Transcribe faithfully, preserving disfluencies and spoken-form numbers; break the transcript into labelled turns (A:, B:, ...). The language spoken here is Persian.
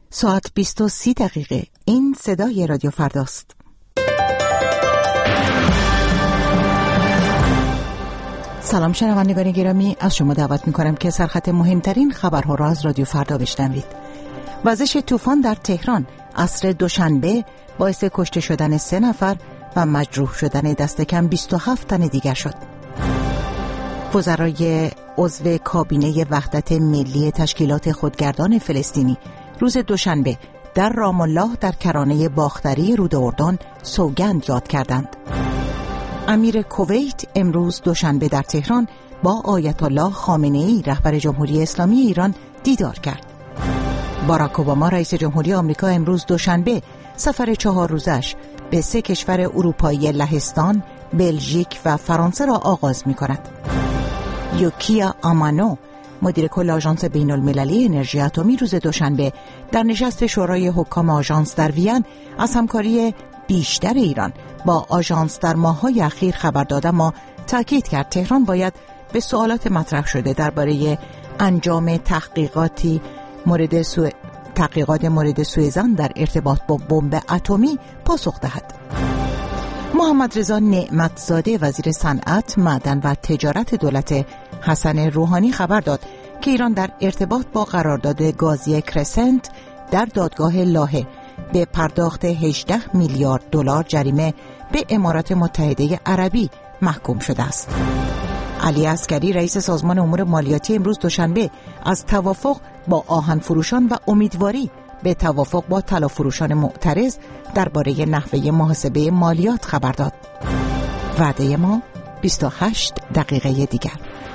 A: ساعت بیست و سی دقیقه. این صدای رادیو فرداست. سلام شنوندگان گرامی، از شما دعوت می‌کنم که سرخط مهمترین خبرها را از رادیو فردا بشنوید. وزش طوفان در تهران عصر دوشنبه باعث کشته شدن سه نفر و مجروح شدن دست کم بیست و هفت تن دیگر شد. وزرای عضو کابینه وحدت ملی تشکیلات خودگردان فلسطینی روز دوشنبه در رام الله در کرانه باختری رود اردن سوگند یاد کردند. امیر کویت امروز دوشنبه در تهران با آیت الله خامنه‌ای رهبر جمهوری اسلامی ایران دیدار کرد. باراک اوباما رئیس جمهوری آمریکا امروز دوشنبه سفر چهار روزش به سه کشور اروپایی لهستان، بلژیک و فرانسه را آغاز می‌کند. یوکیا آمانو مدیر کل آژانس بین المللی انرژی اتمی روز دوشنبه در نشست شورای حکام آژانس در وین از همکاری بیشتر ایران با آژانس در ماه‌های اخیر خبر داد، اما تاکید کرد تهران باید به سوالات مطرح شده درباره انجام تحقیقاتی مورد سوء تحقیقات مورد سوء ظن در ارتباط با بمب اتمی پاسخ دهد. محمد رضا نعمتزاده وزیر صنعت، معدن و تجارت دولت حسن روحانی خبر داد که ایران در ارتباط با قرارداد گازی کرسنت در دادگاه لاهه به پرداخت هجده میلیارد دلار جریمه به امارات متحده عربی محکوم شده است. علی عسکری رئیس سازمان امور مالیاتی امروز دوشنبه از توافق با آهن فروشان و امیدواری به توافق با طلا فروشان معترض درباره نحوه محاسبه مالیات خبر داد. وعده ما بیست و هشت دقیقه دیگر.